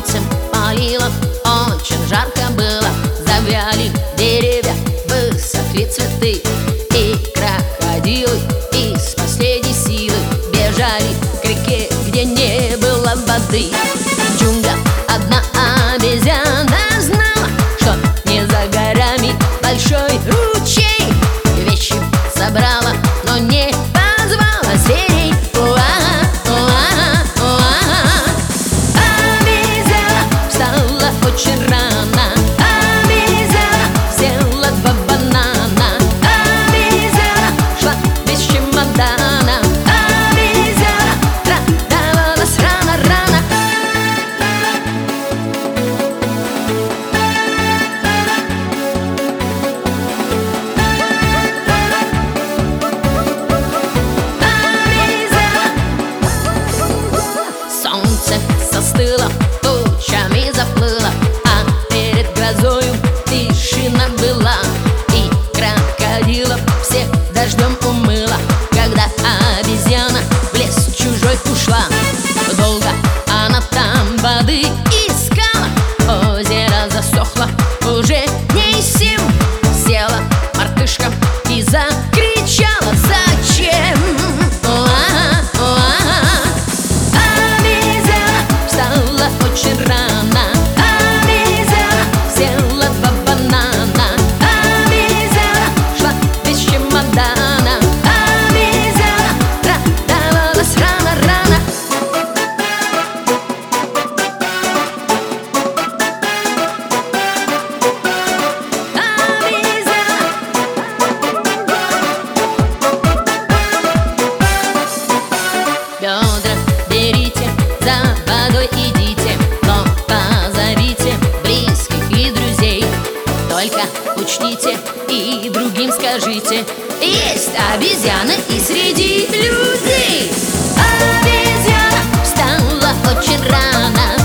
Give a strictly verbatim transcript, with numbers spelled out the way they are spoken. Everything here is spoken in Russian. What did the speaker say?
солнцем палило, очень жарко было. Завяли деревья, высохли цветы, и крокодилы из последней силы бежали к реке, где не было воды. В джунглях одна обезьяна знала, что не за горами большой ручей. Вещи собрала, но не позвала зверей. Уа, уа, уа. Обезьяна встала очень рано. Обезьяна съела два банана. Обезьяна шла без чемодана. Обезьяна радовалась рано-рано. Солнце застыло, тучами заплыло, а перед грозою тишина была. И крокодилов всех дождем умыла, когда обезьяна в лес чужой ушла. Долго она там воды искала, озеро засохло, уже не сим. Села мартышка и закричала: зачем? Уа, уа. Обезьяна встала очень рано. Обезьяна съела два банана. Обезьяна шла без чемодана. Обезьяна радовалась рано-рано. Ведра берите, за водой идите, но позовите близких и друзей. Только учтите и другим скажите: есть обезьяны и среди людей. Обезьяна встала очень рано.